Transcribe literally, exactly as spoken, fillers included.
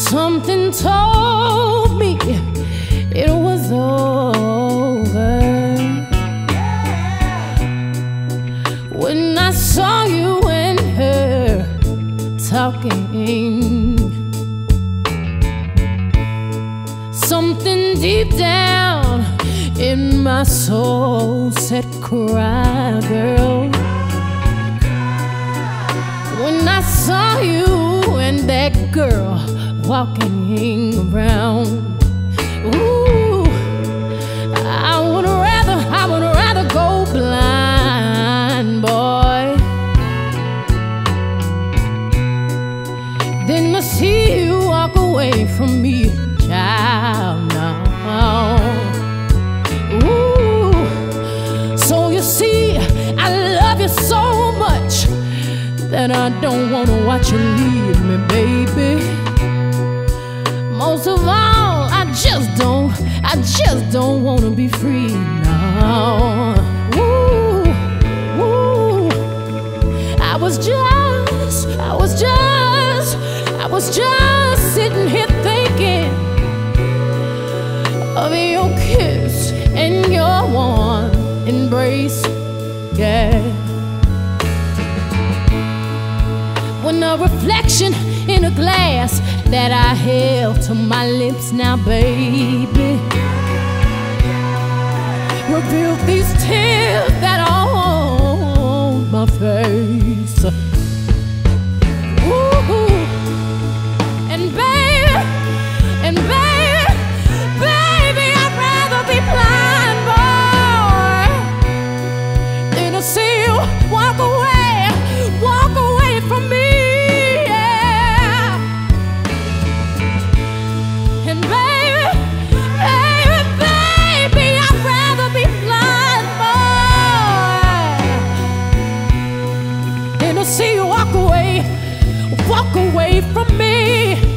Something told me it was over when I saw you and her talking. Something deep down in my soul said, cry, girl. When I saw you and that girl walking around, ooh, I would rather, I would rather go blind, boy, than to see you walk away from me, child. Now, ooh, so you see, I love you so much that I don't wanna watch you leave me, baby. Most of all, I just don't, I just don't wanna be free now. Ooh, ooh. I was just, I was just, I was just sitting here thinking of your kiss and your warm embrace, yeah. When a reflection in a glass that I held to my lips now, baby, revealed these tears that are on my face. Ooh, and baby, and baby, baby, I'd rather be blind, boy, than to see you walk away, walk away from me. And baby, baby, baby, I'd rather be blind, boy, than to see you walk away, walk away from me.